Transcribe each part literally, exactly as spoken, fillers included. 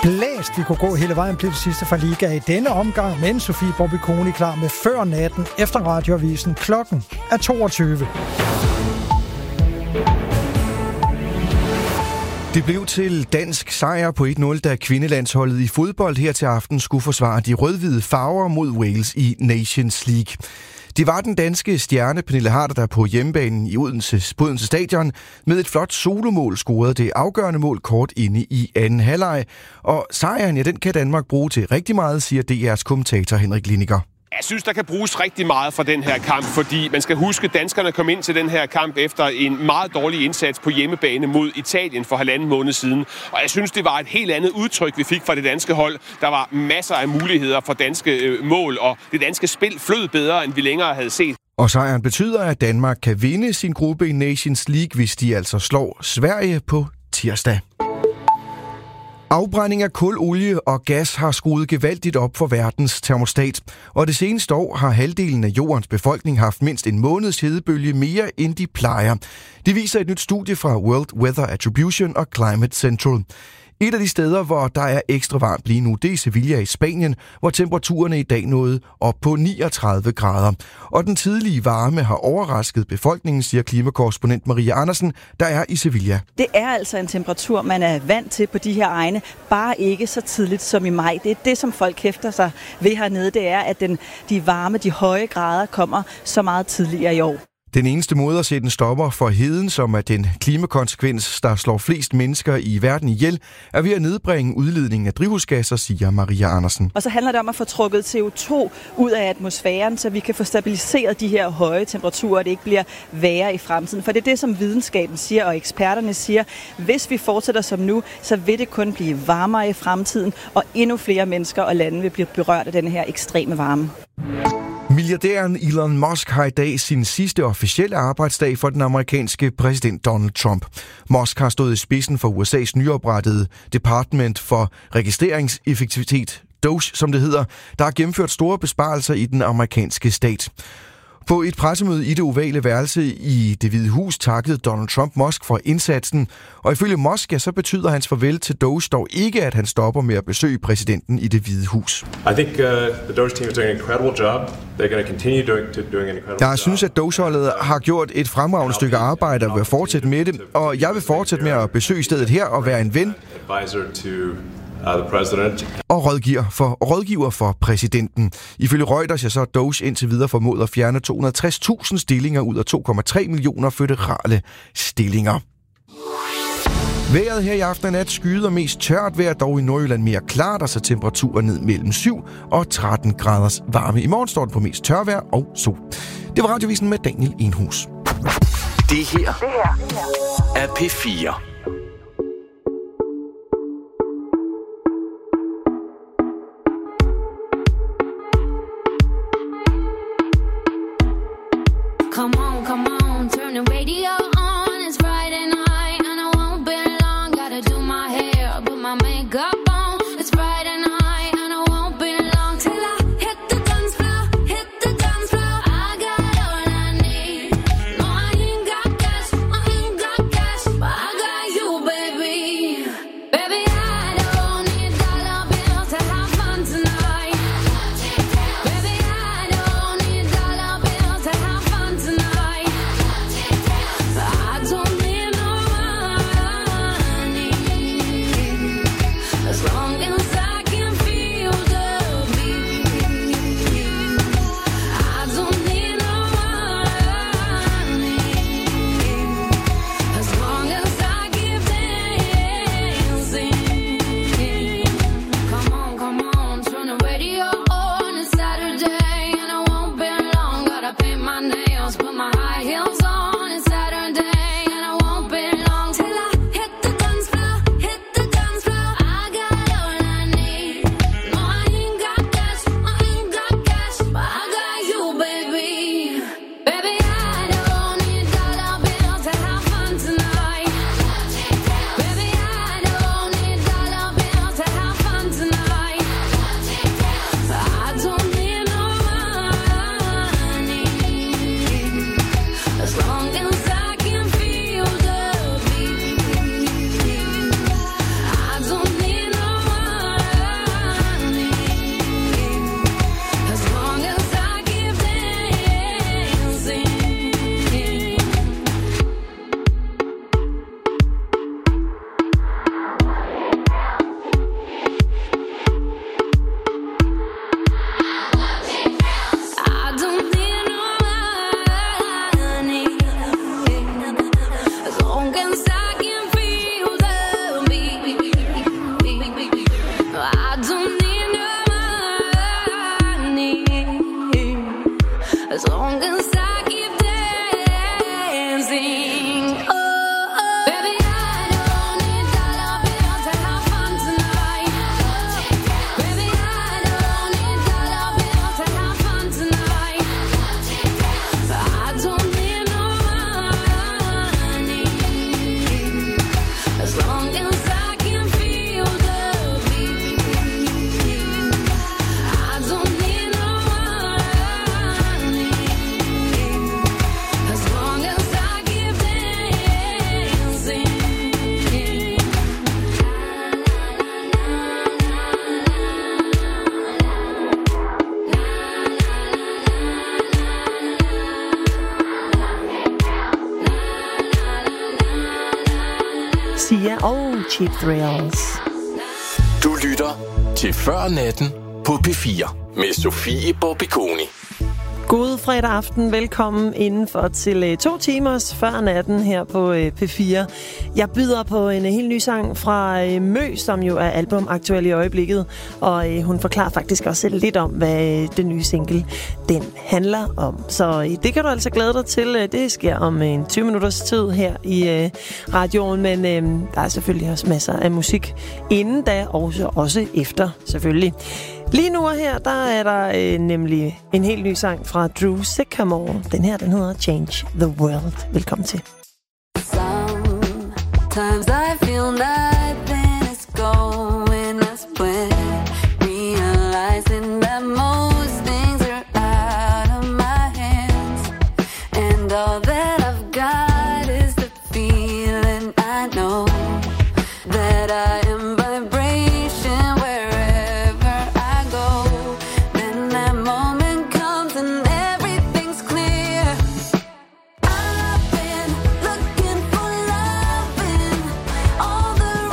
blæst. Vi kunne gå hele vejen til det sidste fra Liga i denne omgang, men Sofie Bobbiconi klar med før natten efter radioavisen. Klokken er toogtyve. Det blev til dansk sejr på et nul, da kvindelandsholdet i fodbold her til aften skulle forsvare de rød-hvide farver mod Wales i Nations League. Det var den danske stjerne Pernille Harder, der på hjemmebanen i Odense, Odense Stadion med et flot solomål scorede det afgørende mål kort inde i anden halvleg. Og sejren, ja, den kan Danmark bruge til rigtig meget, siger D R's kommentator Henrik Liniger. Jeg synes, der kan bruges rigtig meget for den her kamp, fordi man skal huske, at danskerne kom ind til den her kamp efter en meget dårlig indsats på hjemmebane mod Italien for halvanden måned siden. Og jeg synes, det var et helt andet udtryk, vi fik fra det danske hold. Der var masser af muligheder for danske mål, og det danske spil flød bedre, end vi længere havde set. Og sejren betyder, at Danmark kan vinde sin gruppe i Nations League, hvis de altså slår Sverige på tirsdag. Afbrænding af kul, olie og gas har skruet gevaldigt op for verdens termostat, og det seneste år har halvdelen af jordens befolkning haft mindst en måneds hedebølge mere, end de plejer. Det viser et nyt studie fra World Weather Attribution og Climate Central. Et af de steder, hvor der er ekstra varmt lige nu, det er Sevilla i Spanien, hvor temperaturerne i dag nåede op på niogtredive grader. Og den tidlige varme har overrasket befolkningen, siger klimakorrespondent Maria Andersen, der er i Sevilla. Det er altså en temperatur, man er vant til på de her egne, bare ikke så tidligt som i maj. Det er det, som folk hæfter sig ved hernede, det er, at den, de varme, de høje grader kommer så meget tidligere i år. Den eneste måde at sætte en stopper for heden, som er den klimakonsekvens, der slår flest mennesker i verden ihjel, er ved at nedbringe udledningen af drivhusgasser, siger Maria Andersen. Og så handler det om at få trukket C O to ud af atmosfæren, så vi kan få stabiliseret de her høje temperaturer, og det ikke bliver værre i fremtiden. For det er det, som videnskaben siger, og eksperterne siger. Hvis vi fortsætter som nu, så vil det kun blive varmere i fremtiden, og endnu flere mennesker og lande vil blive berørt af denne her ekstreme varme. Milliardæren Elon Musk har i dag sin sidste officielle arbejdsdag for den amerikanske præsident Donald Trump. Musk har stået i spidsen for U S A's nyoprettede Department for Registreringseffektivitet, Doge som det hedder, der har gennemført store besparelser i den amerikanske stat. På et pressemøde i det ovale værelse i Det Hvide Hus takkede Donald Trump Musk for indsatsen, og ifølge Musk ja, så betyder hans farvel til Doge dog ikke, at han stopper med at besøge præsidenten i Det Hvide Hus. I think uh, the Doge team is doing an incredible job. They're going to continue doing, to doing an incredible job. Jeg synes, at Doge-holdet har gjort et fremragende stykke arbejde og vil fortsætte med det, og jeg vil fortsætte med at besøge stedet her og være en ven og rådgiver for, rådgiver for præsidenten. Ifølge Reuters ja, så er Doge indtil videre formået at fjerne to hundrede og tres tusind stillinger ud af to komma tre millioner føderale stillinger. Vejret her i aften og nat skyet og mest tørt vejr, dog i Nordjylland mere klart, og så temperaturer ned mellem syv og tretten graders varme. I morgen står det på mest tørvejr og sol. Det var Radiovisen med Daniel Enhus. Det her er P fire. Come on, come on, turn the radio on. It's Friday night and I won't be long. Gotta do my hair, put my makeup on. It's Friday night and I won't be long till I hit the dance floor, hit the dance floor. I got all I need. No, I ain't got cash, I ain't got cash, but I got you, long as I can feel the beat. I don't need no money, as long as I keep dancing. Sia og Cheap Thrills. Du lytter til Før Natten på P fire med Sofie Borbiconi. God fredag aften. Velkommen indenfor til to timers Før Natten her på P fire. Jeg byder på en helt ny sang fra Mø, som jo er albumaktuel i øjeblikket. Og hun forklarer faktisk også lidt om, hvad den nye single den handler om. Så det kan du altså glæde dig til. Det sker om en tyve minutters tid her i radioen. Men der er selvfølgelig også masser af musik inden da, og så også efter selvfølgelig. Lige nu her, der er der øh, nemlig en helt ny sang fra Drew Sycamore. Den her, den hedder Change the World. Velkommen til. Sometimes I feel nothing is going as planned, realizing that most things are out of my hands, and all that I've got is the feeling I know that I am vibration wherever I go. Then that moment comes and everything's clear. I've been looking for love in all the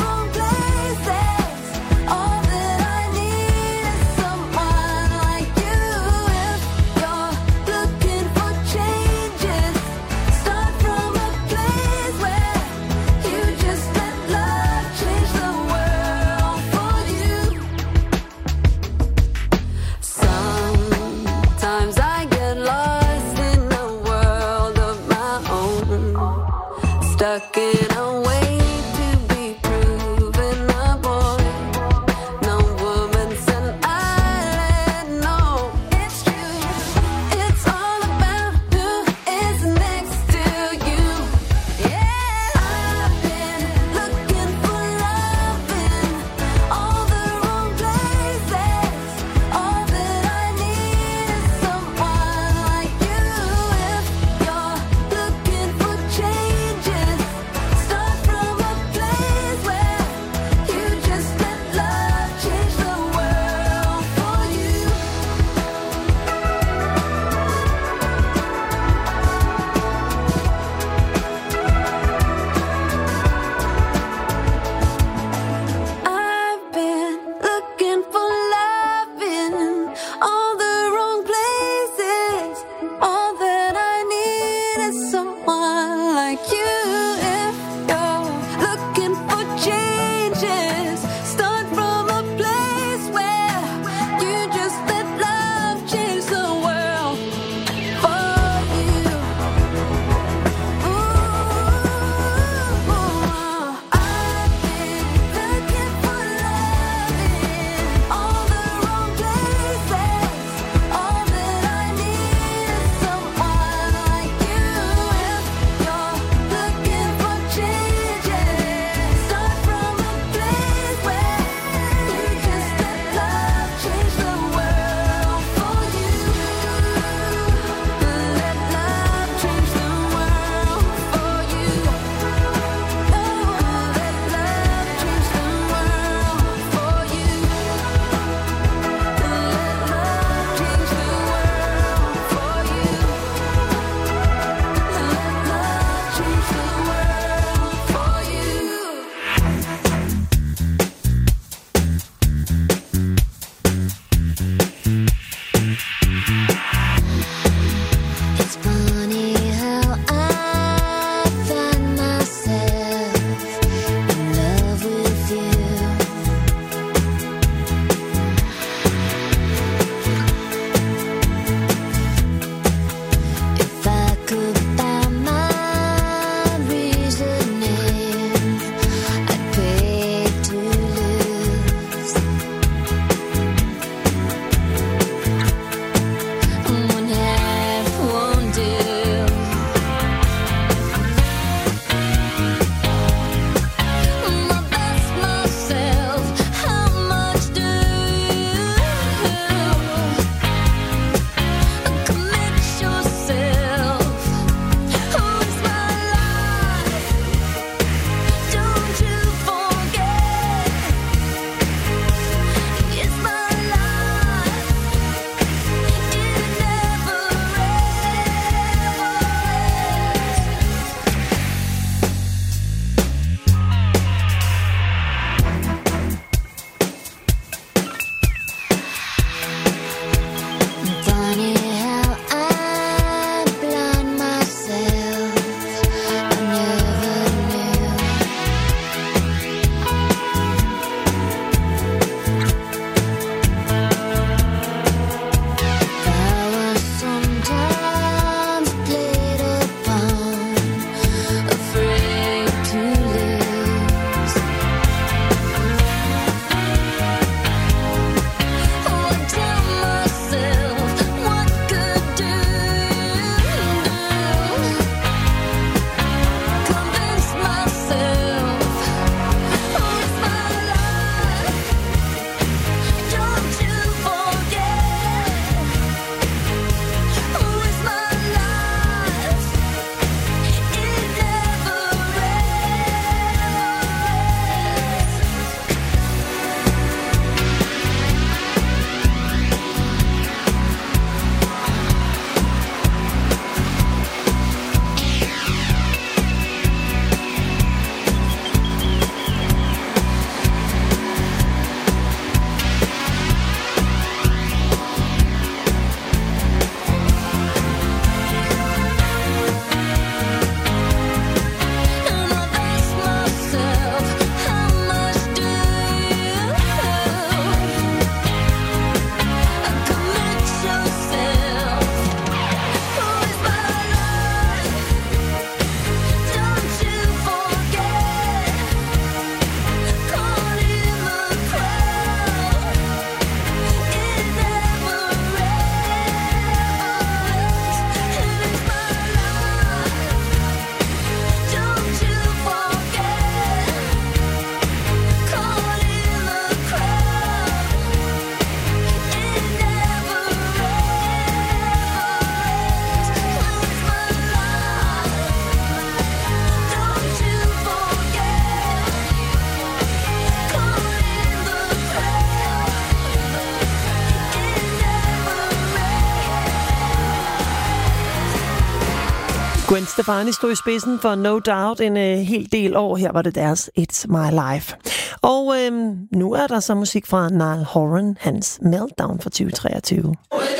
Gwen Stefani stod i spidsen for No Doubt en øh, hel del år. Her var det deres It's My Life. Og øh, nu er der så musik fra Niall Horan, hans Meltdown for tyve treogtyve.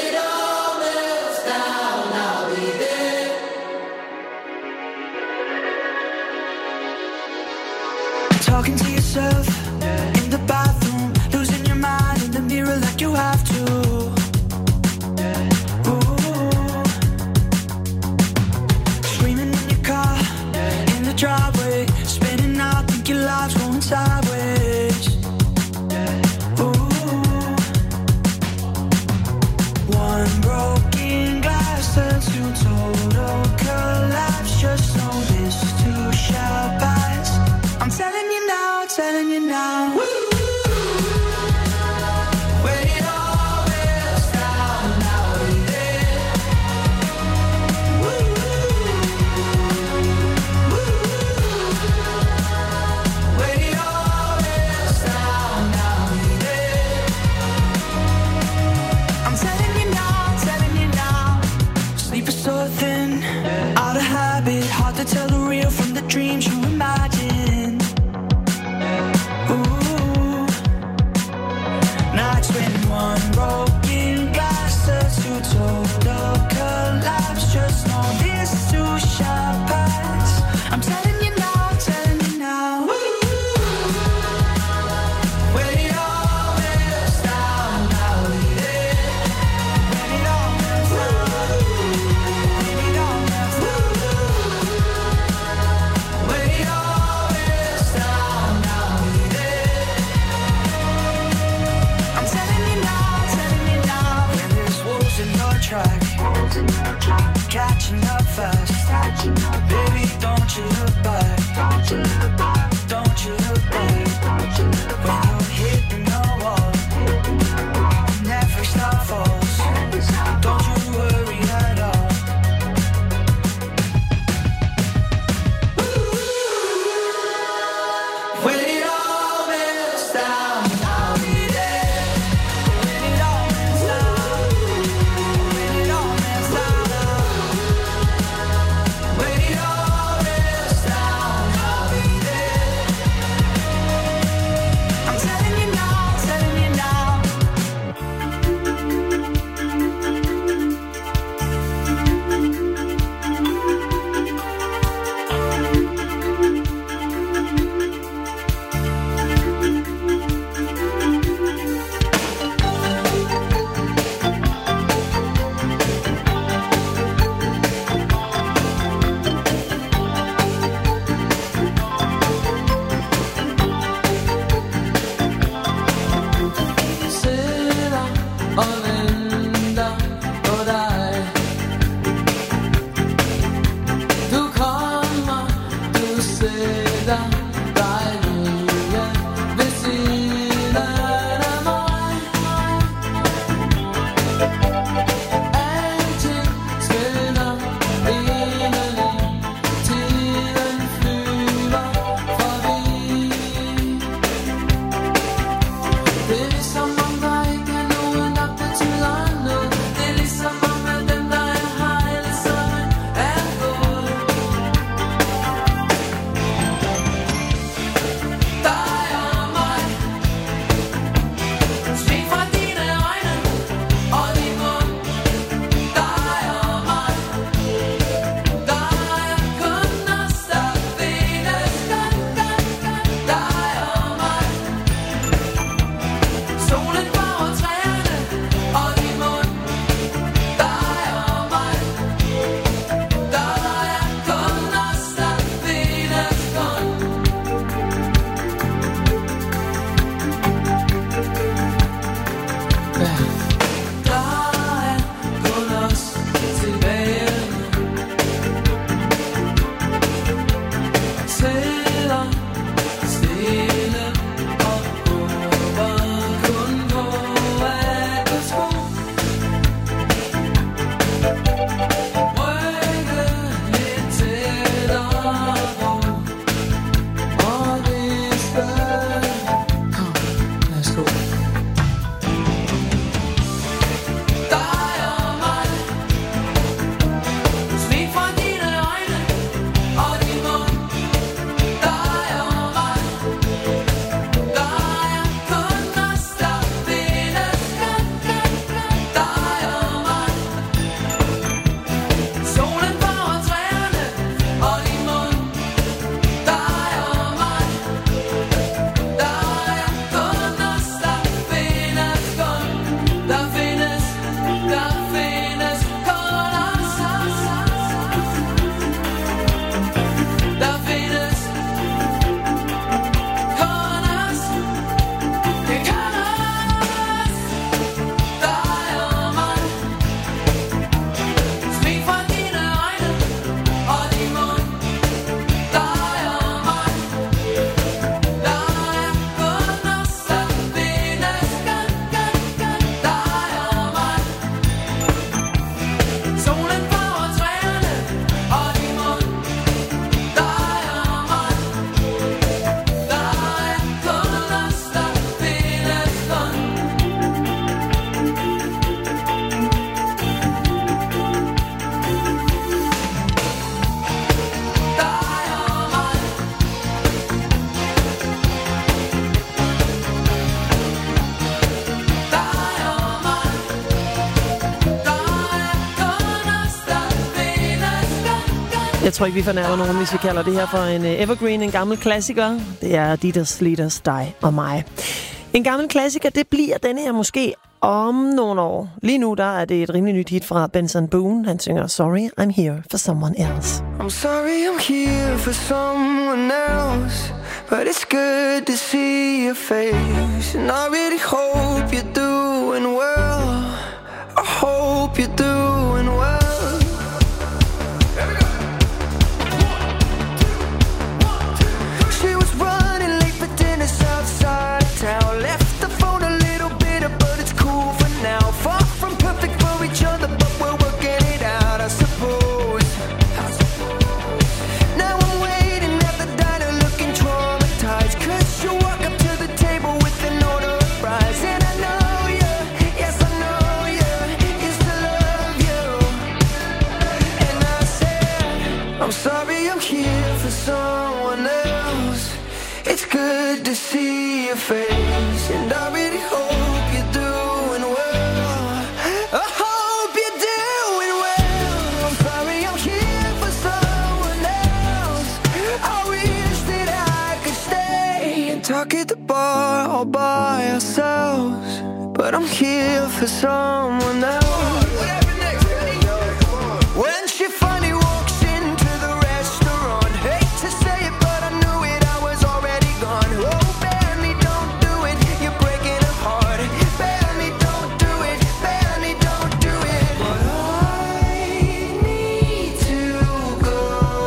Talking to yourself in the bathroom, losing your mind in the mirror like you have to. Ooh. Screaming in your car, in the driveway, spinning out, think your life's going sideways. Ooh. One broken glass turns to total collapse. Just know this too shall pass. I'm telling you now, telling you now. Woo! When it all melts down, I'll be there. Woo! Woo! When it all melts down, I'll be there. I'm telling you now, telling you now. Sleep is so thin, out of habit, hard to tell the real from the dreams you imagine. Ooh, nights when one broken glass turns to total collapse. Just know this too shall pass. I'm telling you now, telling you now. When it all melts down, I'll be there. When it all melts down, when it all melts down, when it all melts down, I'll be there. I'm telling you now, telling you now. When there's wolves in your track, catching up fast. Baby, don't you look back. Don't you look back. When you're hitting the wall, and every star falls. Don't you worry at all. When it all melts down, I'll be there. When it all melts down, when it all tror ikke, vi fornærmer nogen, hvis vi kalder det her for en evergreen, en gammel klassiker. Det er Dieters Leaders, dig og mig. En gammel klassiker, det bliver denne her måske om nogle år. Lige nu der er det et rimelig nyt hit fra Benson Boone. Han synger Sorry, I'm here for someone else. I'm sorry I'm here for someone else, but it's good to see your face. And I really hope you're doing well. I hope you're doing well. She was running late for dinner outside town. Left the phone a little bitter, but it's cool for now. Far from perfect for each other, but we're working it out, I suppose. Now I'm waiting at the diner looking traumatized, 'cause you walk up to the table with an order of fries. And I know you, yes I know you, used to love you. And I said, I'm sorry I'm here for someone else. It's good to see your face, and I really hope you're doing well. I hope you're doing well. I'm sorry I'm here for someone else. I wish that I could stay and talk at the bar all by ourselves, but I'm here for someone else. When she finally walks into the restaurant, hate to say it, but I knew it, I was already gone. Oh, Benny, don't do it, you're breaking her heart. Benny, don't do it, Benny, don't do it. But I need to go.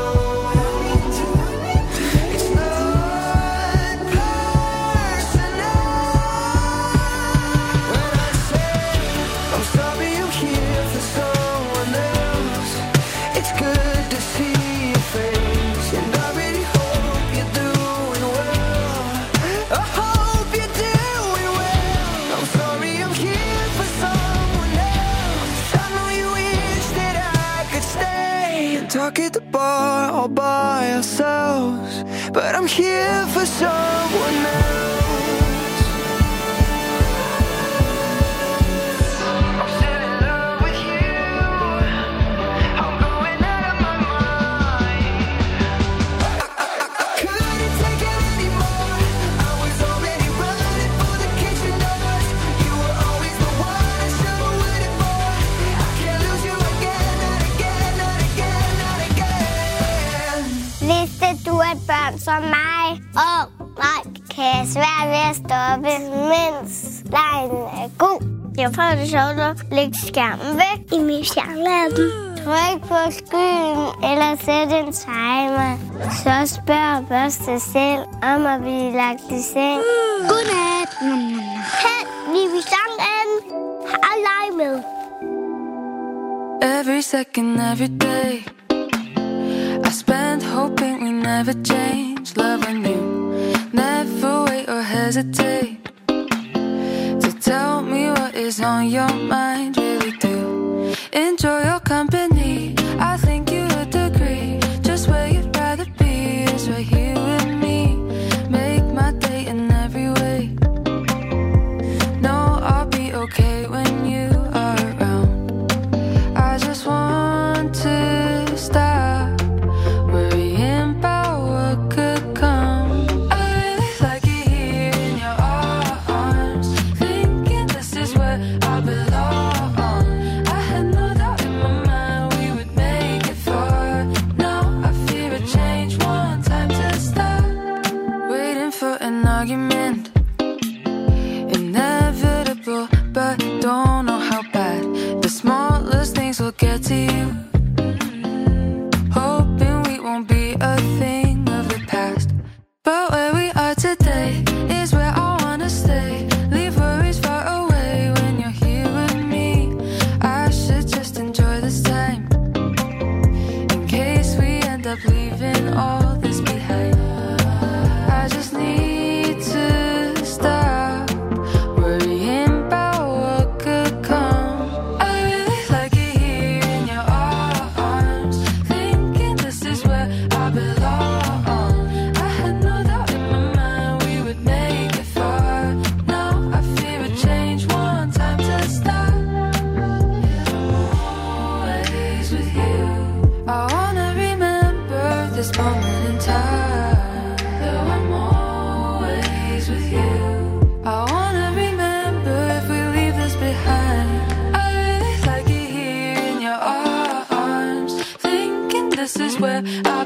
It's not personal. When I say I'm sorry I'm here for someone else, it's good to see your face, and I really hope you're doing well. I hope you're doing well. I'm sorry I'm here for someone else. I know you wish that I could stay and talk at the bar all by ourselves, but I'm here for someone else. I'm still in love with you. I'm going out of my mind. I couldn't take it anymore. I was already running for the kitchen doors. You were always the one I should have waited for. I can't lose you again, not again, not again, not again. Vidste du, at børn som mig og mig kan have svært ved at stoppe, mens lejen er god? Jeg får det sjovt at lægge skærmen væk i min fjernladen. Tryk på skyen eller sæt en timer. Så spørg først dig selv om at blive lagt i seng. Godnat. Hen, vi vil sangen. Og lege med. Every second, every day, I spent hoping we never change. Loving you, never wait or hesitate to tell me what is on your mind. Really do enjoy your company. I think you would agree. Just where you'd rather be is right here with me. Make my day in every way. No, I'll be okay when you are around. I just want to stop worrying about what could come. I really like it here in your arms, thinking this is where I belong. I had no doubt in my mind.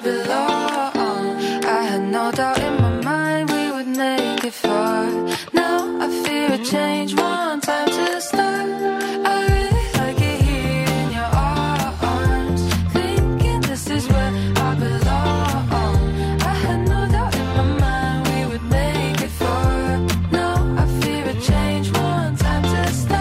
belong. I had no doubt in my mind we would make it far. Now I fear a change, one time to start. I really like it here in your arms, thinking this is where I belong. I had no doubt in my mind we would make it far. Now I fear a change, one time to start.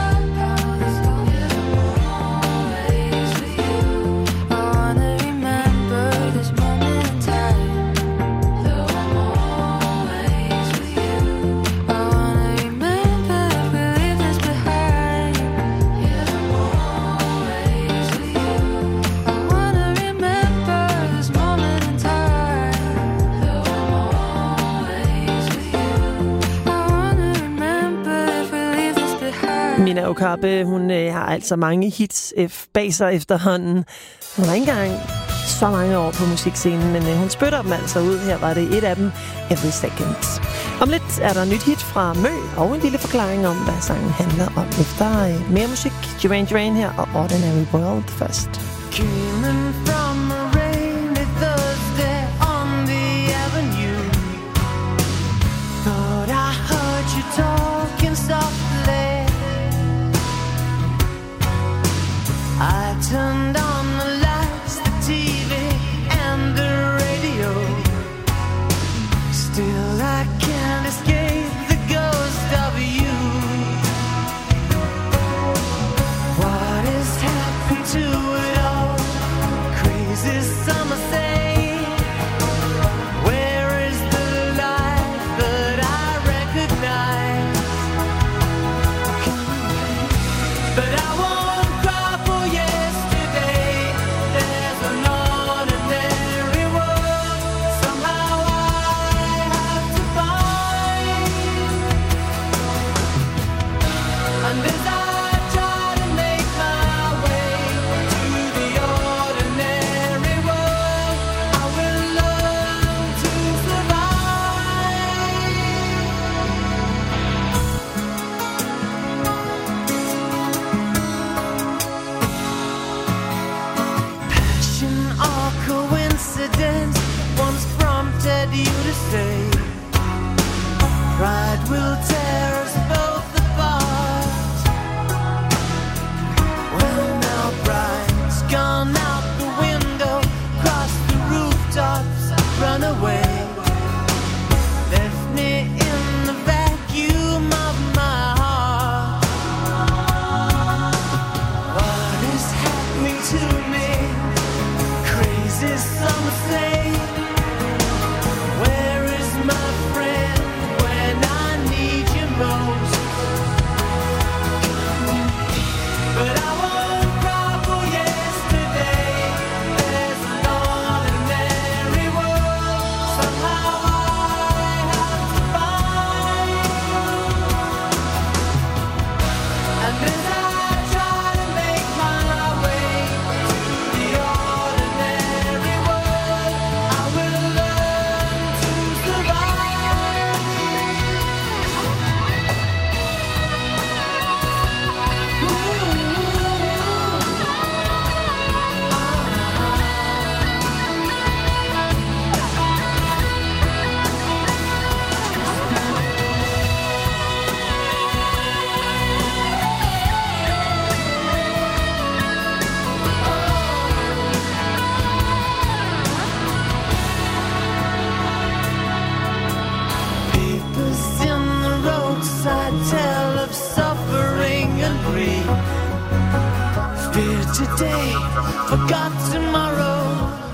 Mina Okabe, hun øh, har altså mange hits F bag sig efterhånden. Hun har ikke engang så mange år på musikscenen, men øh, hun spytter dem altså ud. Her var det et af dem, Every Second. Om lidt er der nyt hit fra Mø, og en lille forklaring om, hvad sangen handler om. Efter øh, mere musik, Duran Duran her, og Ordinary World først. Coming from a rainy Thursday on the avenue, thought I heard you talking softly. I turned on the lights, the T V and the radio. Still I can't escape the ghost of you. What has happened to it all? Crazy summer say, where is the life that I recognize? But I won't cry for yesterday. There's an ordinary world somehow I have to find. And as I try to make my way to the ordinary world, I will learn to survive. Passion or coincidence once prompted you to say, pride will tear us both apart. Well, now pride's gone out the window, cross the rooftops, run away. Left me in the vacuum of my heart. What is happening to me? Crazy summer say, where is my friend when I need you most? But I won't cry for yesterday. There's an ordinary world somehow I have to find. And as I try to make my way to the ordinary world, I will learn to survive. Papers in the roadside tell of suffering and grief. Fear today, forgot tomorrow.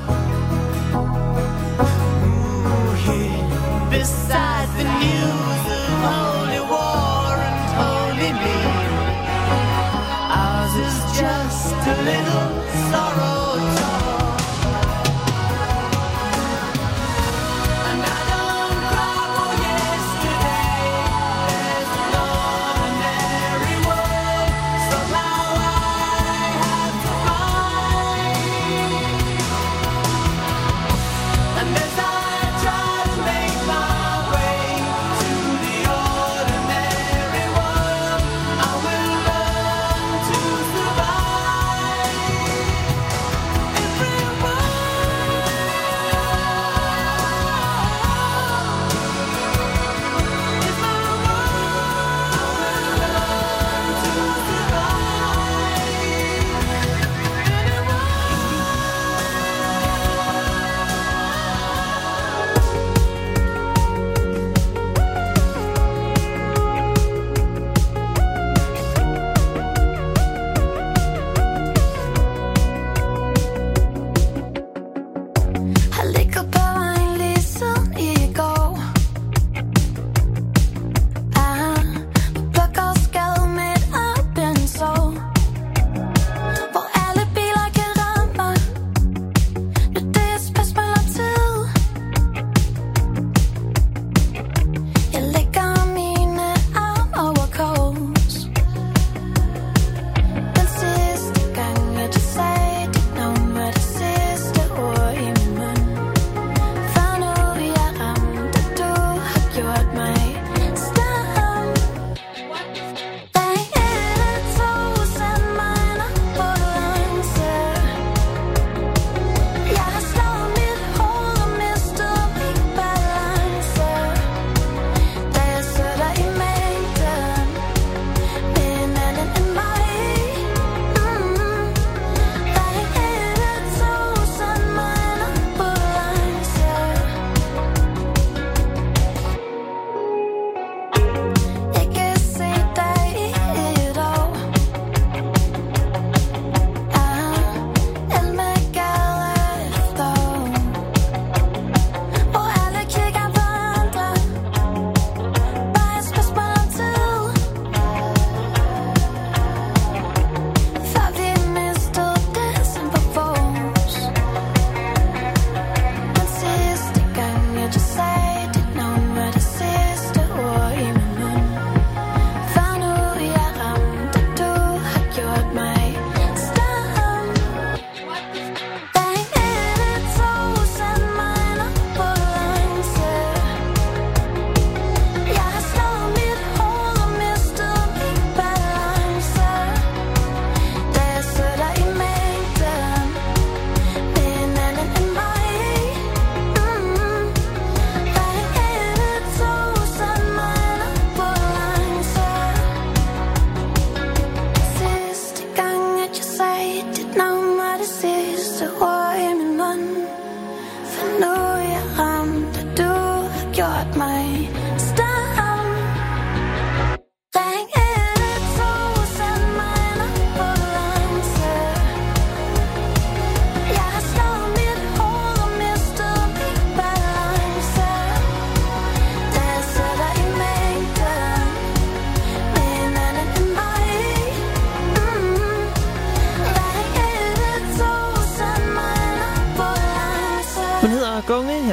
Ooh, here beside the news of holy war and holy need, ours is just a little sorrow talk. And I don't cry for yesterday. There's an ordinary world somehow I have to find.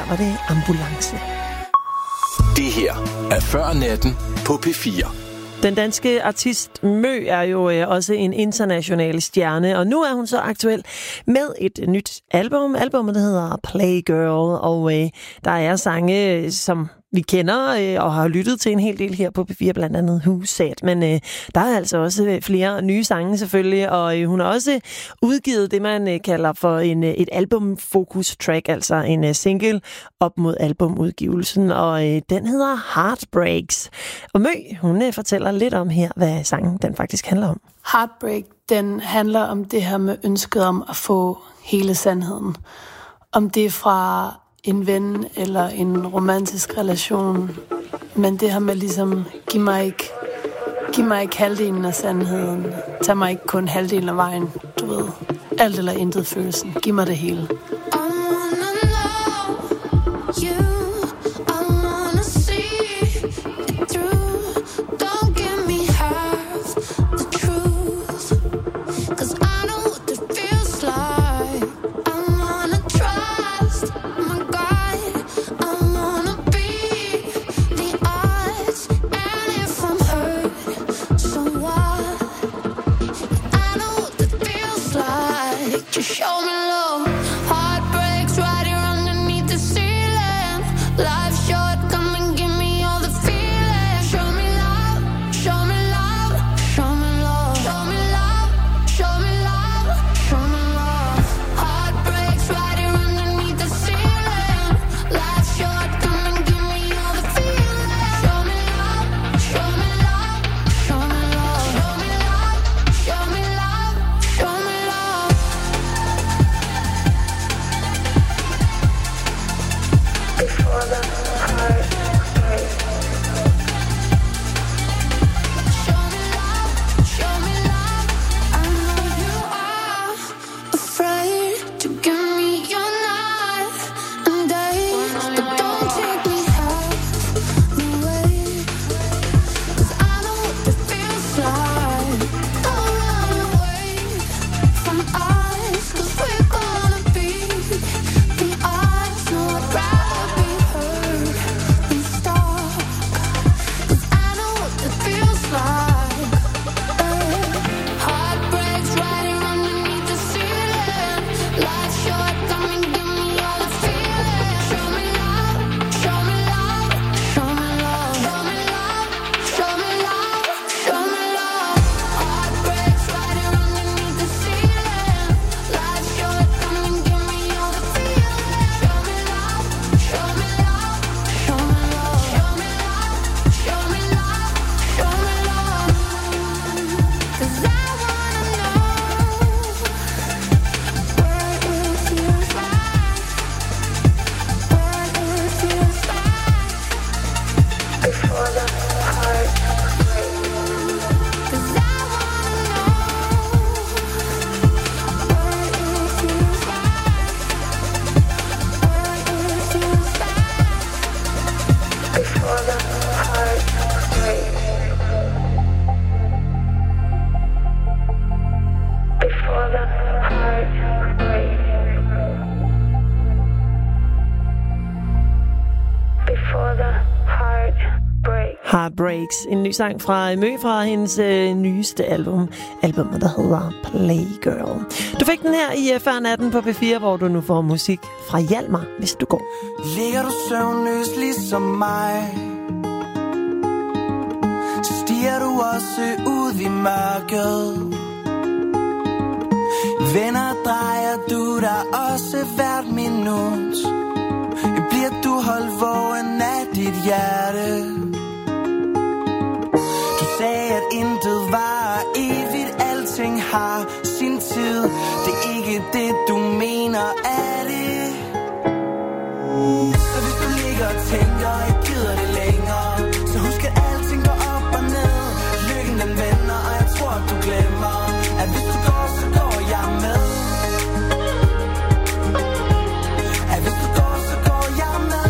Her var det Ambulance. Det her er Før Natten på P fire. Den danske artist Mø er jo øh, også en international stjerne, og nu er hun så aktuel med et nyt album. Albummet, der hedder Playgirl, og øh, der er sange, som vi kender øh, og har lyttet til en hel del her på P fire, blandt andet Who Said. Men øh, der er altså også flere nye sange selvfølgelig, og øh, hun har også udgivet det, man øh, kalder for en, øh, et album-focus-track, altså en øh, single op mod albumudgivelsen, og øh, den hedder Heartbreaks. Og Mø, hun øh, fortæller lidt om her, hvad sangen den faktisk handler om. Heartbreak, den handler om det her med ønsket om at få hele sandheden. Om det er fra en ven eller en romantisk relation. Men det her med ligesom, giv mig ikke, giv mig ikke halvdelen af sandheden. Tag mig ikke kun halvdelen af vejen. Du ved, alt eller intet følelsen. Giv mig det hele. Show me love, heartbreaks right here underneath the ceiling. Life's short, come and give me all the feeling. Show me love, show me love, show me love, show me love, show me love, show me love. Heartbreaks right here underneath the ceiling. Life's short, come and give me all the feeling. Show me love, show me love, show me love, show me love, show me love, show me love. Before the heart breaks. Show me love, show me love. I know you are afraid to give me your night and day, but don't take me half the way, 'cause I know what it feels like. Don't run away from us, 'cause we're gonna be the odds. No, I'd rather be heard than stalked, 'cause I know what it feels like. Heartbreaks right here underneath the ceiling. Life's short, come and give me all the feeling. Show me love, show me love, show me love, show me love, show me love, show me love. Heartbreaks right here underneath the ceiling. Life's short, come and give me all the feeling. Show me love, show me love, show me love, show me love, show me love, show me love. 'Cause I wanna know what it feels like, what it feels like before the heart breaks. 'Cause I wanna know what it feels like, what it feels like before the heart breaks. Before the heart breaks. Before the heart breaks. Heartbreaks, en ny sang fra Mø fra hendes øh, nyeste album. Albumet, der hedder Playgirl. Du fik den her i øh, Før Natten på P fire, hvor du nu får musik fra Hjalmar, hvis du går. Ligger du søvnløs ligesom mig, stiger du også ud i mørket. Venner, drejer du dig også hvert minut. Bliver du holdt vågen af dit hjerte. Du sagde, at intet var evigt, alting har sin tid. Det er ikke det, du mener, er det? Så hvis du ligger og tænker, jeg gider det længere, så husk, at alting går op og ned. Lykken den vender, og jeg tror, at du glemmer, at hvis du går, så går jeg med. At hvis du går, så går jeg med.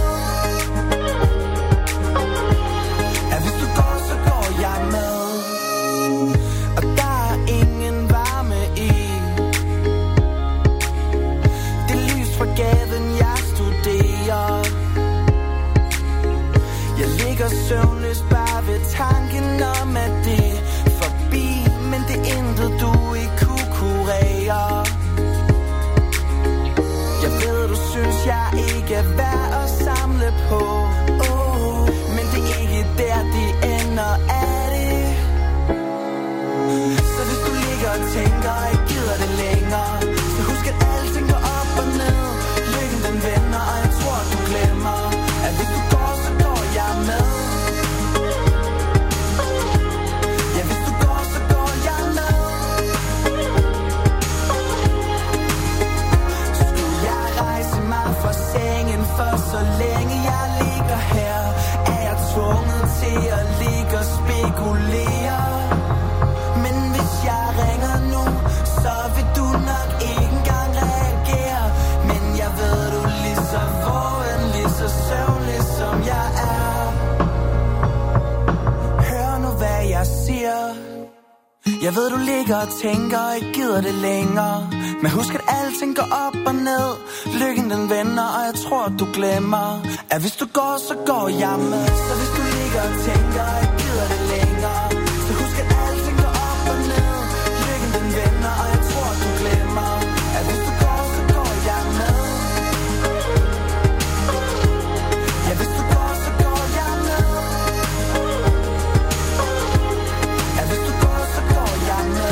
At hvis du går, så går jeg med. Og der er ingen varme i det lys fra spekulere. Men hvis jeg ringer nu, så vil du nok ikke engang reagere. Men jeg ved, du er lige så vågen, lige så søvnlig som jeg er. Hør nu, hvad jeg siger. Jeg ved, du ligger og tænker, og ikke gider det længere. Men husk, at alting går op og ned. Lykken den vender, og jeg tror, du glemmer, at hvis du går, så går jeg med. Så hvis du ligger og tænker, og ikke gider det længere, så husk, at alting går op og ned. Lykken den vender, og jeg tror, du glemmer, at hvis du går, så går jeg med. Ja, hvis du går, så går jeg med. Ja, hvis du går, så går jeg med.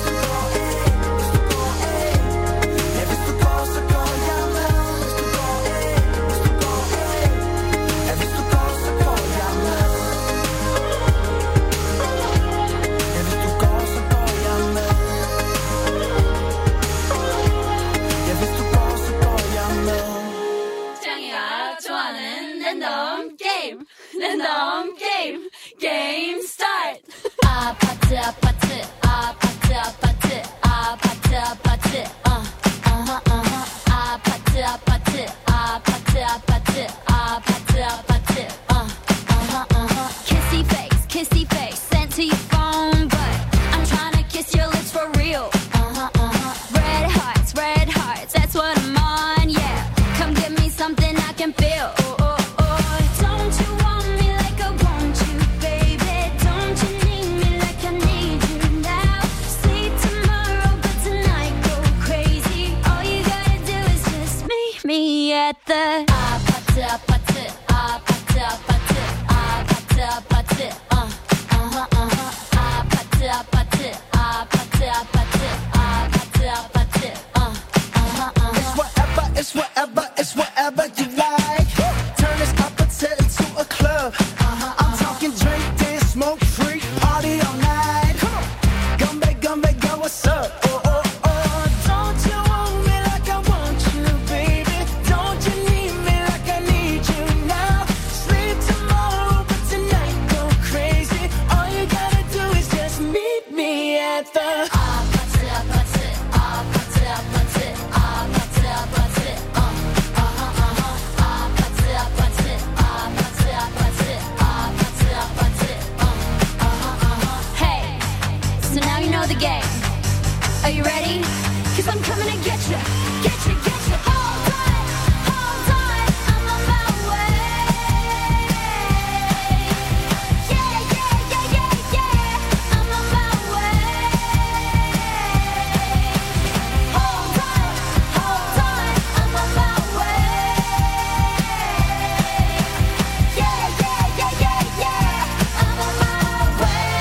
Random game, game start. Ah, party, party, ah, party, party, ah, party, party, uh, uh huh, uh huh. Ah, party, party, ah, party, party, ah, party, party, uh, uh huh, uh huh. Kissy face, kissy face, sent to your phone, but I'm trying to kiss your lips for real. Uh huh, uh huh. Red hearts, red hearts, that's what I'm on, yeah. Come give me something I can feel. Oh, oh, oh. Don't you want me like I want you, baby? Don't you need me like I need you now? Sleep tomorrow, but tonight go crazy. All you gotta do is just meet me at the ah, party, party, ah, party, party, ah, party, party, uh, uh huh, uh huh. Ah, party, party, ah, party, party, ah, party, party, uh, uh huh, uh huh. It's whatever, it's whatever, it's whatever you like. Turn this up until into a club. Uh-huh, I'm talking drink, dance, smoke, free, party all night. Come on, gumbe, gumbe, go, what's up? Oh, oh, oh. Don't you want me like I want you, baby? Don't you need me like I need you now? Sleep tomorrow, but tonight go crazy. All you gotta do is just meet me at the ah, party, party, ah, party, party, ah, party, party, uh, uh huh, uh huh. Ah, party, party, ah, party, party, ah, party, party, uh, uh huh, uh huh. Hey, so now you know the game. Are you ready? 'Cause I'm coming to get you, get you, get you. Hold on, hold on, I'm on my way. Yeah, yeah, yeah, yeah, yeah, I'm on my way. Hold on, hold on, I'm on my way. Yeah, yeah, yeah, yeah, yeah, I'm on my way.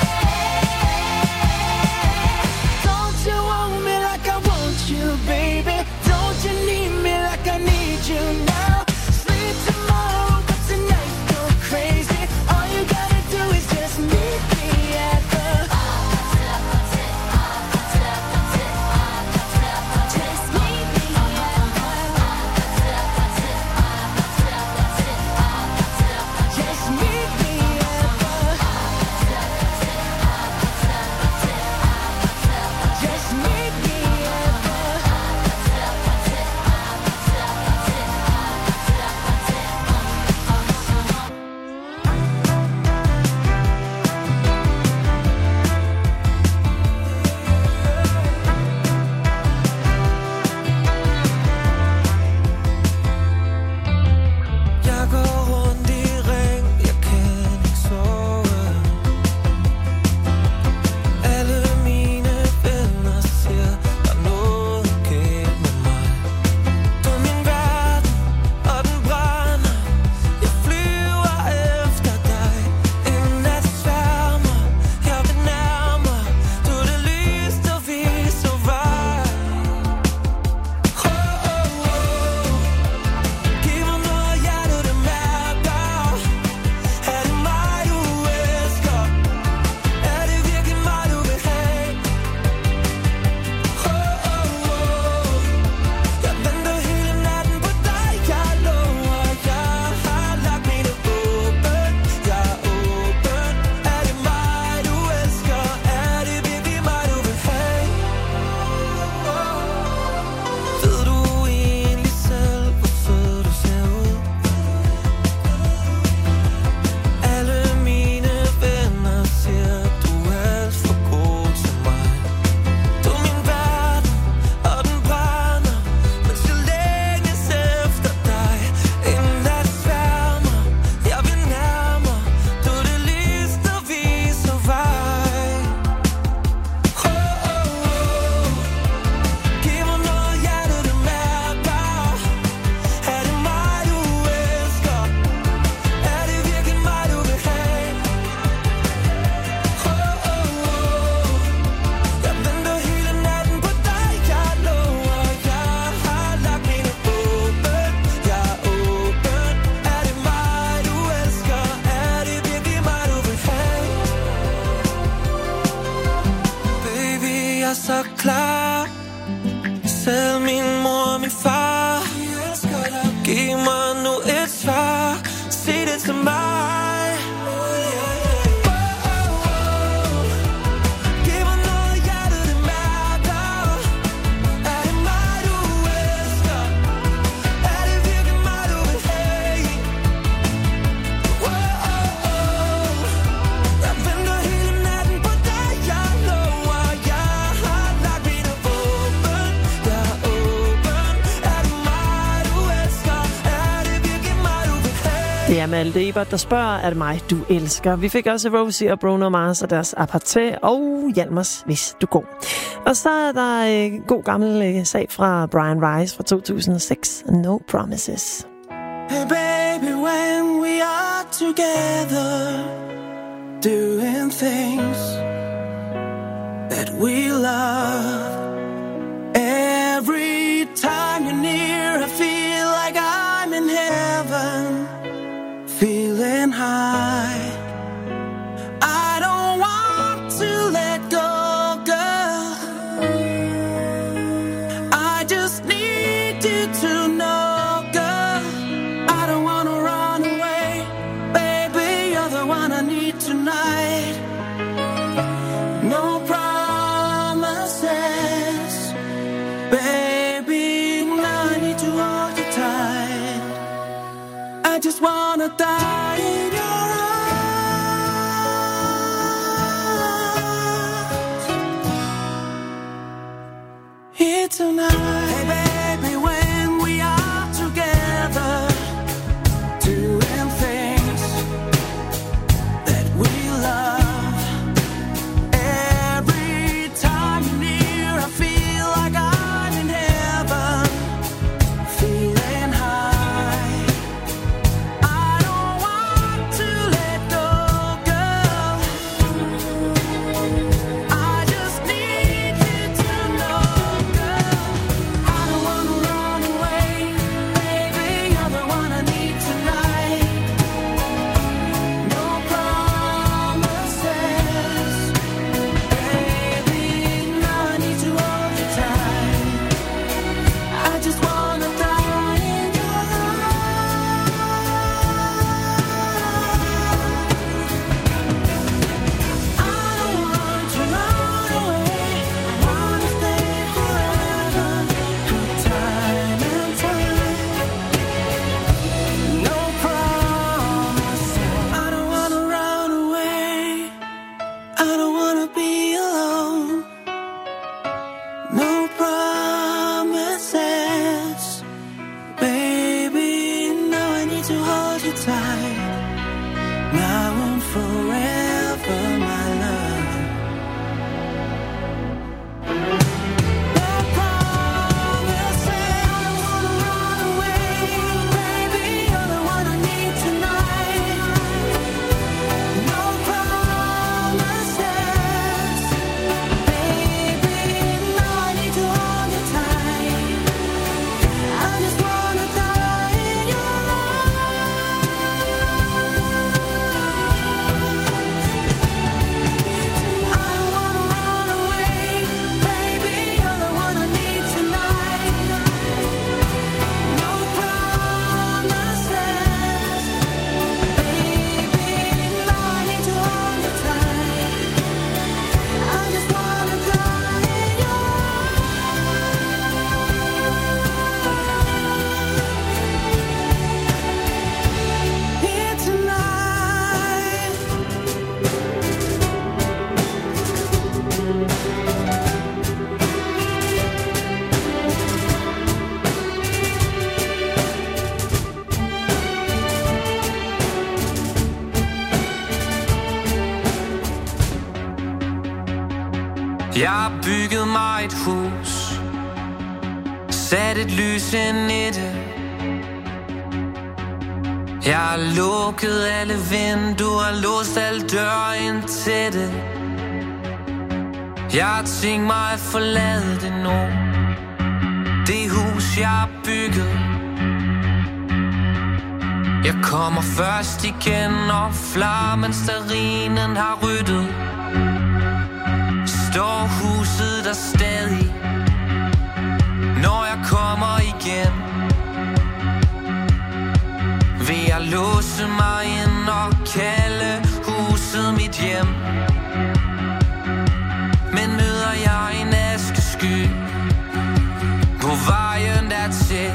Don't you want me like I want you, baby? Don't you need er så klar. Selv min mor og min far. Giv mig nu et svar. Sig det til mig. Det er Malte Ebert, der spørger, er det mig, du elsker? Vi fik også Rosie og Bruno Mars og deres Aparté og Hjalmars, hvis du går. Og så er der en øh, god gammel øh, sag fra Brian Rice fra to tusind og seks, No Promises. Hey baby, when we are together, doing things that we love. Every time you're near, I feel like I'm in heaven. Feeling high. I don't want to let go, girl. I just need you to know, girl. I don't want to run away. Baby, you're the one I need tonight. No promises. Baby, now I need to hold you tight. I just wanna die in your arms here tonight. Hey baby, when we are together, doing things that we love. Every time you're near, I feel like I'm in heaven, feeling high. Jeg har bygget mig et hus, sat et lys ind i det. Jeg har lukket alle vinduer, låst alle døre ind til det. Jeg har tænkt mig at forlade det nu, det hus jeg har bygget. Jeg kommer først igen, og flammen sterinen har ryddet. Står huset, der huse mig ind og kalde huset mit hjem. Men møder jeg en askesky på vejen dertil,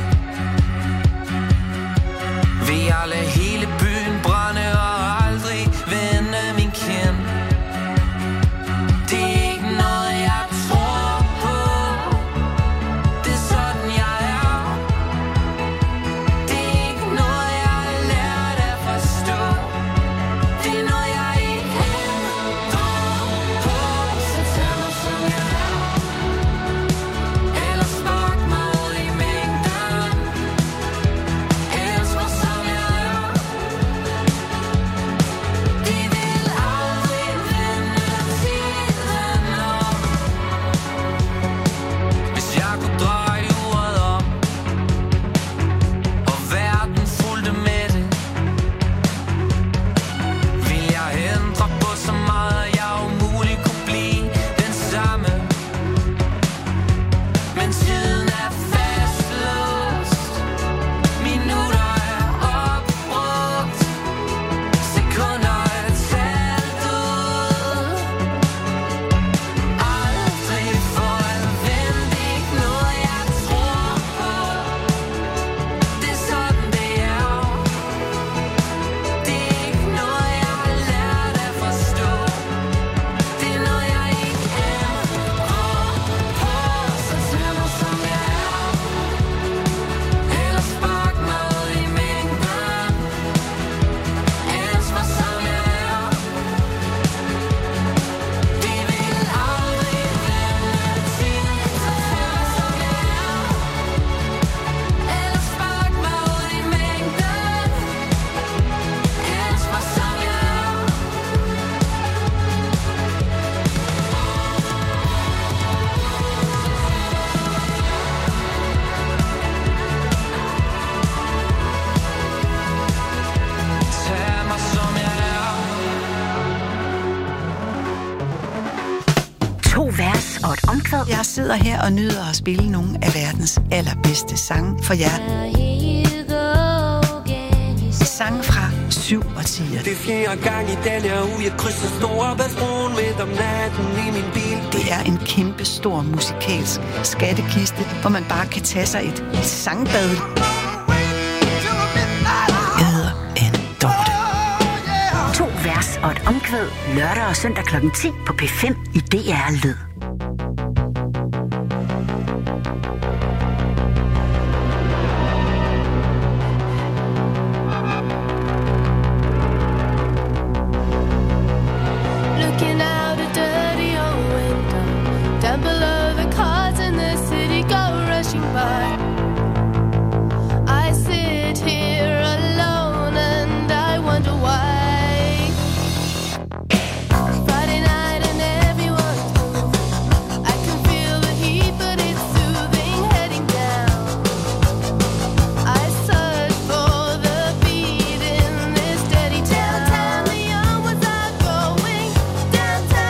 vil jeg lade hele byen brænde og aldrig vende min kind. Det er ikke noget jeg tror på, det er sådan jeg er. Det er ikke noget jeg har lært at forstå, det er noget jeg ikke ændrer på. Så tag mig som jeg er, eller spark mig ud i mængden. Elsk mig som jeg er, det vil aldrig vende tiden om. Hvis jeg kunne dreje uret om, og verden fulgte med det, vil jeg ændre på så meget, at jeg umuligt kunne blive den samme. Men tiden er fastlåst, minutter er opbrugt, sekunder er talt ud. Aldrig for at vente, ikke noget jeg tror på, det er sådan det er. Det er ikke noget jeg har lært at forstå, det er noget jeg ikke ændrer på. Så tag mig som jeg er, eller spark mig ud i mængden. Elsk mig som jeg er, det vil aldrig vende tiden. Så tag mig som jeg er, eller spark mig ud i mængden. Elsk mig som jeg er. Tag mig som jeg er. To vers og et omkvæd. Jeg sidder her og nyder at spille nogle af verdens allerbedste sange for jer. Sange fra syv årtier. Det er fjerde gang i den her uge, jeg krydser Storebæltsbroen midt om natten i min bil. Det er en kæmpe stor musikalsk skattekiste, hvor man bare kan tage sig et, et sangbad. Jeg hedder Anne Dorte. To vers og et omkvæd lørdag og søndag klokken ti på P fem i D R Lyd. Looking out a dirty old window, down below the cars in the city go rushing by. I sit here alone and I wonder why. Friday night and everyone's moving. I can feel the heat, but it's soothing, heading down. I search for the beat in this steady town. Downtown, the young ones are going downtown.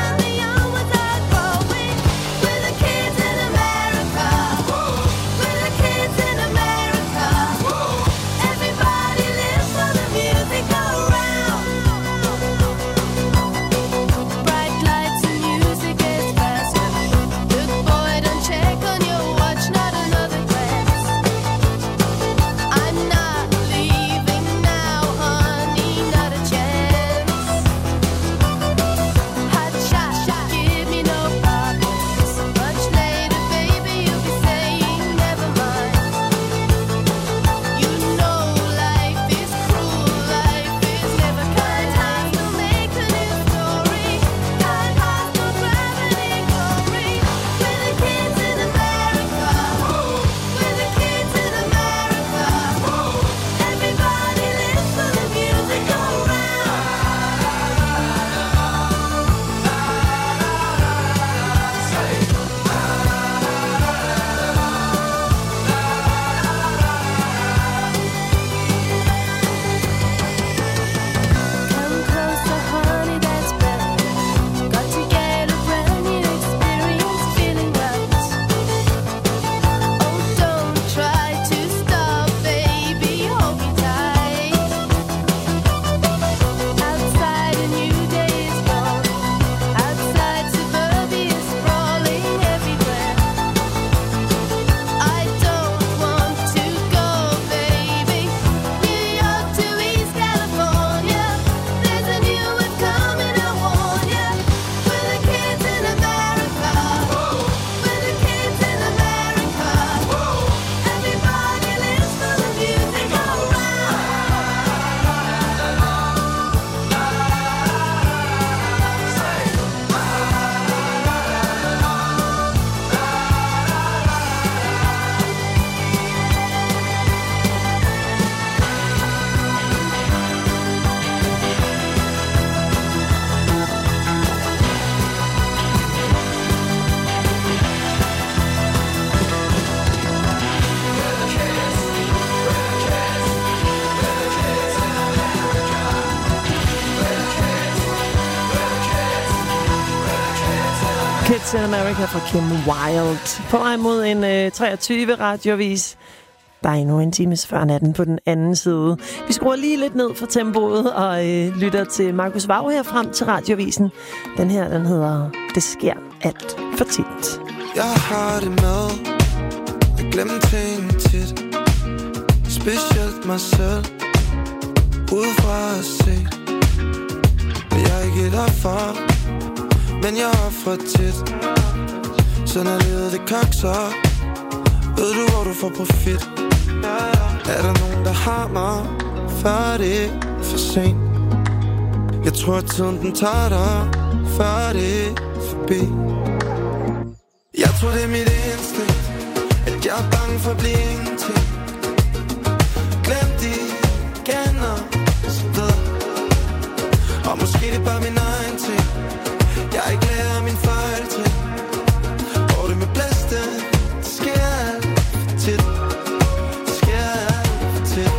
Kids in America fra Kim Wilde. På vej mod en øh, treogtyve radiovis. Der er endnu en times før natten på den anden side. Vi skruer lige lidt ned for tempoet og øh, lytter til Markus Vau her frem til radiovisen. Den her, den hedder Det sker alt for tit. Jeg har det med at glemme ting tit. Specielt mig selv udefra at se. Men jeg er ikke derfor, men jeg er for tit. Sådan er livet, det kakser. Ved du, hvor du får profit? Er der nogen, der har mig, før det er for sent? Jeg tror, tiden den tager dig, før det er forbi. Jeg tror, det er mit instinkt, at jeg er bange for at blive ingenting. Glem de kender, så ved. Og måske det er bare min egen ting. Jeg er ikke lærer min fejl til. Går det med blæste, det sker alt for tit. Det sker alt for tit.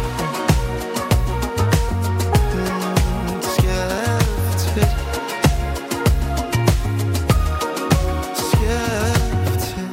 Mm, det sker alt for tit. Det sker alt for tit.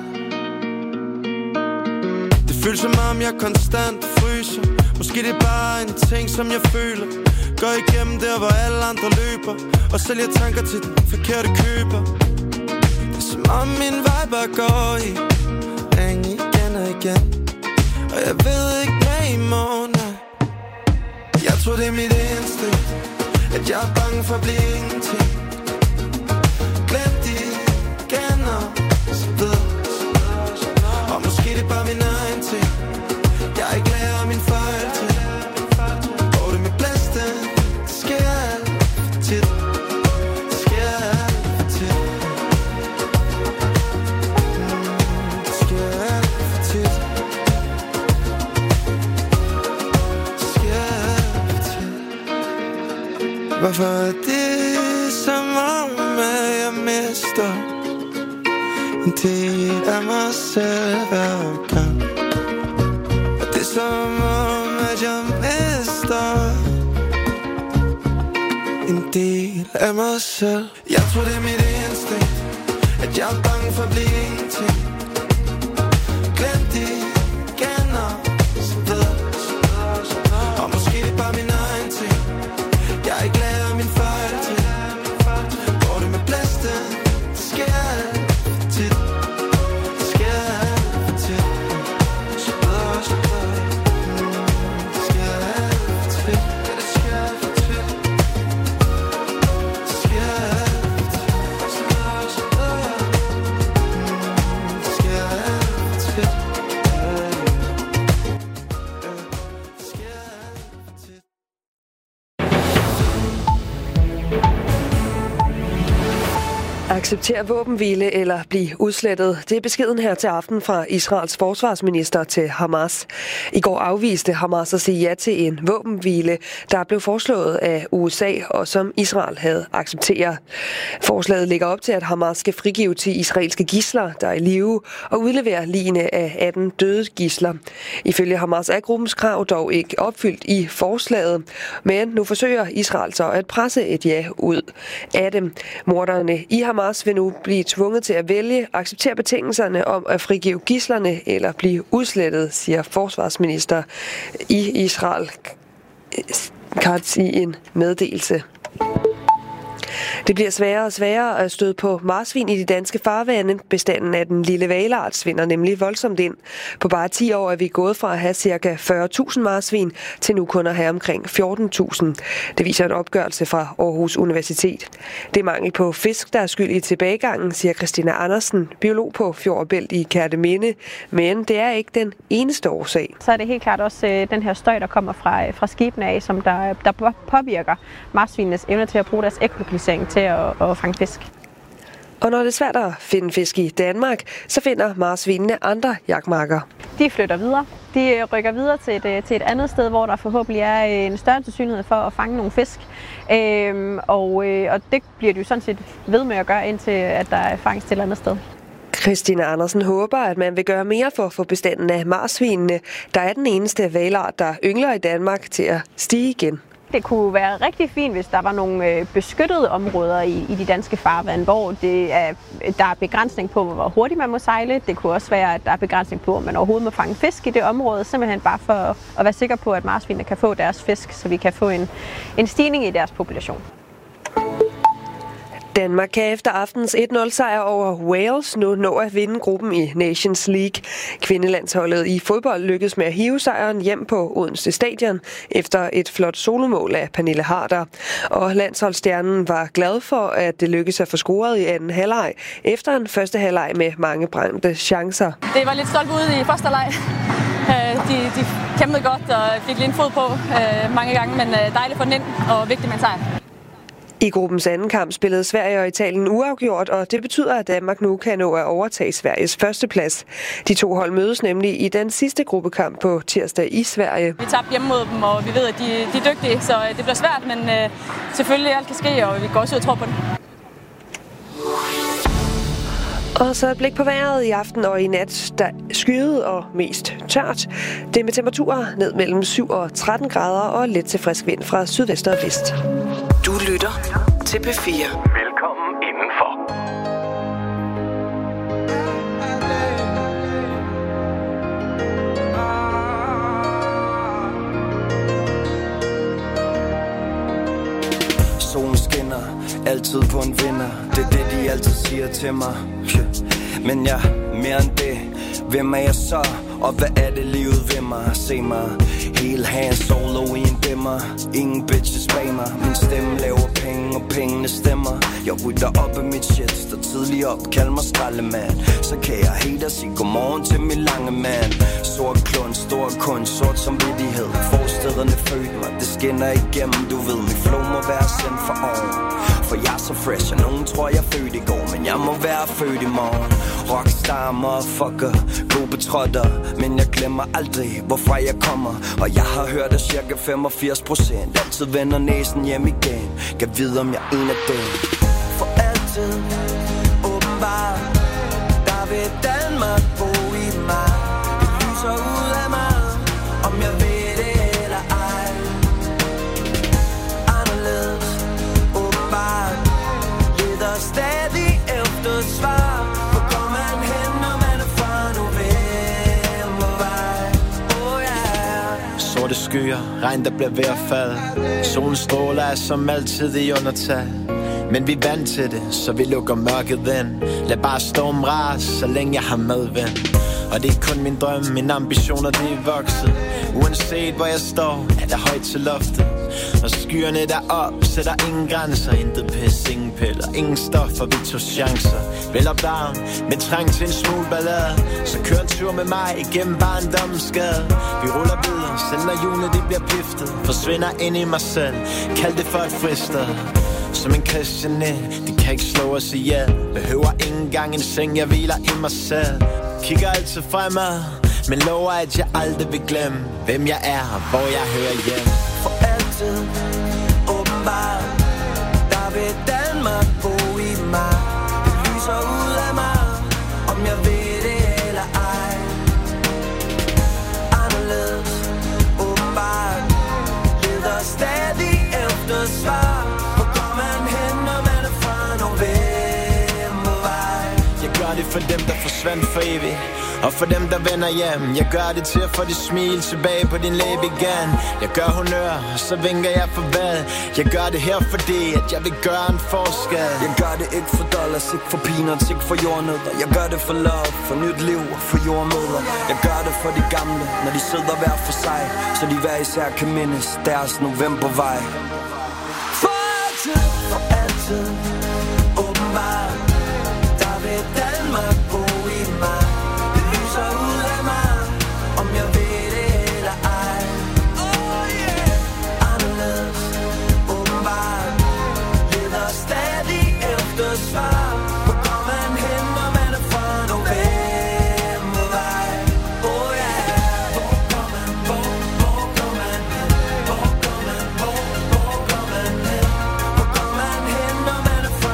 Det føles som om jeg konstant fryser. Måske det er bare en ting som jeg føler. Går igennem der hvor alle andre løber. Og sælger tanker til den forkerte køber. Det er som om min vej bare går i ring igen og igen. Og jeg ved ikke hvad i morgen er. Jeg tror det er mit instinkt, at jeg er bange for at blive ingenting. Glem de kender, så ved. Og måske det er bare min egen ting. Jeg er ikke lærer min fejl til. Går det med blæste, det sker alt for tit. Det sker alt for tit. Mm, det sker alt for tit. Det sker alt for tit. Hvorfor er det som om, at jeg mister en del af mig selv hver gang? Og det er som om, at jeg mister en del af mig selv. Jeg tror det er mit instinkt, at jeg er bange for at blive ingenting. Glem de kender, så ved. Og måske det er bare min egen ting. Jeg er ikke lærer min fejl til. Går det med blæste, det sker alt for tit. Det sker alt for tit. Så ved, så ved. Mm, det sker alt for tit. Ja, det sker alt for tit. Det sker alt for tit. Så ved, så ved. Mm, det sker alt for tit. Acceptere våbenhvile eller blive udslettet. Det er beskeden her til aften fra Israels forsvarsminister til Hamas. I går afviste Hamas at sige ja til en våbenhvile, der blev foreslået af U S A og som Israel havde accepteret. Forslaget ligger op til, at Hamas skal frigive til israelske gidsler, der er i live, og udlevere ligene af atten døde gidsler. Ifølge Hamas er gruppens krav dog ikke opfyldt i forslaget, men nu forsøger Israel så at presse et ja ud af dem. Morderne i Hamas vil nu blive tvunget til at vælge, acceptere betingelserne om at frigive gidslerne eller blive udslettet, siger forsvarsminister i Israel Katz i en meddelelse. Det bliver sværere og sværere at støde på marsvin i de danske farvande. Bestanden af den lille hvalart svinder nemlig voldsomt ind. På bare ti år er vi gået fra at have ca. fyrre tusind marsvin til nu kun at have omkring fjorten tusind. Det viser en opgørelse fra Aarhus Universitet. Det er mangel på fisk, der er skyld i tilbagegangen, siger Christina Andersen, biolog på Fjord og Bælt i Kerteminde. Men det er ikke den eneste årsag. Så er det helt klart også øh, den her støj, der kommer fra, fra skibene af, som der, der påvirker marsvinenes evne til at bruge deres æglokalisering til at, at fange fisk. Og når det er svært at finde fisk i Danmark, så finder marsvinene andre jagtmarker. De flytter videre. De rykker videre til et, til et andet sted, hvor der forhåbentlig er en større sandsynlighed for at fange nogle fisk. Øhm, og, øh, og det bliver de jo sådan set ved med at gøre, indtil at der er fangst til et andet sted. Christina Andersen håber, at man vil gøre mere for at få bestanden af marsvinene, der er den eneste hvalart, der yngler i Danmark, til at stige igen. Det kunne være rigtig fint, hvis der var nogle øh, beskyttede områder i, i de danske farvand, hvor det er, der er begrænsning på, hvor hurtigt man må sejle. Det kunne også være, at der er begrænsning på, om man overhovedet må fange fisk i det område, simpelthen bare for at være sikker på, at marsvinene kan få deres fisk, så vi kan få en, en stigning i deres population. Danmark kan efter aftens et nul sejr over Wales nu nå at vinde gruppen i Nations League. Kvindelandsholdet i fodbold lykkedes med at hive sejren hjem på Odense Stadion efter et flot solomål af Pernille Harder. Og landsholdsstjernen var glad for, at det lykkedes at få scoret i anden halvleg efter en første halvleg med mange brændte chancer. Det var lidt stolt ude i første halvleg. De, de kæmpede godt og fik lige en fod på mange gange, men dejligt at få den ind og vigtigt med en sejr. I gruppens anden kamp spillede Sverige og Italien uafgjort, og det betyder, at Danmark nu kan nå at overtage Sveriges førsteplads. De to hold mødes nemlig i den sidste gruppekamp på tirsdag i Sverige. Vi tabte hjemme mod dem, og vi ved, at de, de er dygtige, så det bliver svært, men uh, selvfølgelig alt kan ske, og vi går også ud og tror på det. Og så et blik på vejret i aften og i nat, der skyet og mest tørt. Det er med temperaturer ned mellem syv og tretten grader og lidt til frisk vind fra sydvest og vest. Du lytter til P fire. Velkommen indenfor. Solen skinner, altid på en vinder. Det er det, de altid siger til mig. Men jeg mere end det. Hvem er jeg så? Og hvad er det livet ved mig? Se mig, hele hand solo i en dimmer. Ingen bitches bag mig. Min stemme laver penge, og pengene stemmer. Jeg rydder op af mit shit, står tidligt op, kald mig skraldemand. Så kan jeg helt sige godmorgen til min lange mand. Sort klund, stor kunst, sort som vittighed. Forstederne født mig, det skinner igennem. Du ved, min flow må være sendt for oven. For jeg er så fresh, og nogen tror jeg er født i går. Men jeg må være født i morgen. Rockstar, motherfucker, god betrotter. Men jeg glemmer aldrig, hvorfra jeg kommer. Og jeg har hørt, at cirka femogfirs procent altid vender næsen hjem igen. Kan vide, om jeg er en af dem. For altid, åbenbart, der vil Danmark bo i mig. Det lyser ud af mig, om jeg ved det eller ej. Anderledes, åbenbart, leder stadig efter svar. Hvor går man hen, når man er fra novembervej? Oh yeah. Sorte skyer, regn der bliver ved at falde. Solens stråler er som altid i undertal. Men vi er vant til det, så vi lukker mørket ind. Lad bare stormen rase, så længe jeg har medvind. Og det er kun min drøm, mine ambitioner, de er vokset. Uanset hvor jeg står, er der højt til loftet. Og skyerne der op, sætter ingen grænser. Intet pis, ingen piller, ingen stoffer, vi tog chancer. Vel op down, med trang til en smule ballade. Så kør en tur med mig igennem barndommens skade. Vi ruller videre, selv når hjulene de bliver piftet. Forsvinder ind i mig selv, kald det for et fristed. Som en kristianet, de kan ikke slå os ihjel. Behøver ikke engang en seng, jeg hviler i mig selv. Kigger altid fremad, men lover at jeg aldrig vil glemme hvem jeg er og hvor jeg hører hjem. For altid, åbenbart, der vil Danmark bo i mig. Det lyser ud af mig, om jeg ved det eller ej. Anderledes, åbenbart, leder stadig efter svar. For dem, der forsvandt for evigt, og for dem, der vender hjem. Jeg gør det til at få det smil tilbage på din læbe igen. Jeg gør honør, og så vinker jeg farvel. Jeg gør det her, fordi at jeg vil gøre en forskel. Jeg gør det ikke for dollars, ikke for peanuts, ikke for jordnødder. Jeg gør det for love, for nyt liv og for jordmødre. Jeg gør det for de gamle, når de sidder hver for sig, så de hver især kan mindes deres novembervej. For altid, for altid, åbenbart, der vil Danmark bo i mig. Det lyser ud af mig, om jeg ved det eller ej. Oh yeah. Anderledes, åbenbart, leder stadig efter svar. Hvor går man hen, når man er fra novembervej? Oh yeah. Hvor går man, hvor, hvor går man hen? Hvor går man, hvor, hvor går man hen? Hvor går man hen, når man er fra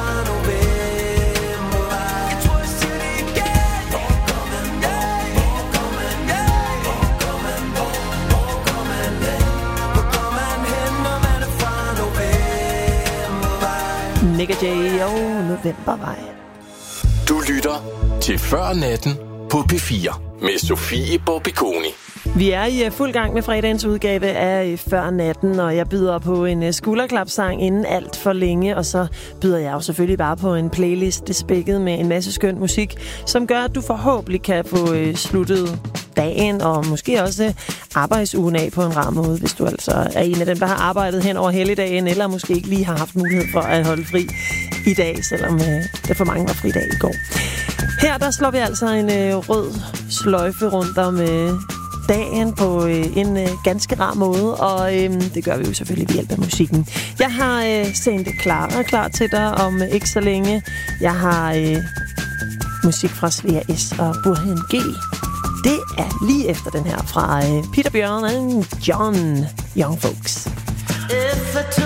J og Novembervej. Du lytter til Før Natten på P fire med Sofie Borbiconi. Vi er i fuld gang med fredagens udgave af Før Natten, og jeg byder på en skulderklapsang inden alt for længe, og så byder jeg jo selvfølgelig bare på en playlist spækket med en masse skøn musik, som gør, at du forhåbentlig kan få sluttet dagen, og måske også arbejdsugen af på en rar måde, hvis du altså er en af dem, der har arbejdet hen over helligdagen, eller måske ikke lige har haft mulighed for at holde fri i dag, selvom øh, det for mange var fridag i går. Her der slår vi altså en øh, rød sløjfe rundt om øh, dagen på øh, en øh, ganske rar måde, og øh, det gør vi jo selvfølgelig ved hjælp af musikken. Jeg har øh, Sente Clara klar til dig om øh, ikke så længe. Jeg har øh, musik fra Svea S og Burhan G. Det er lige efter den her fra øh, Peter Bjørn og John Young Folks. If I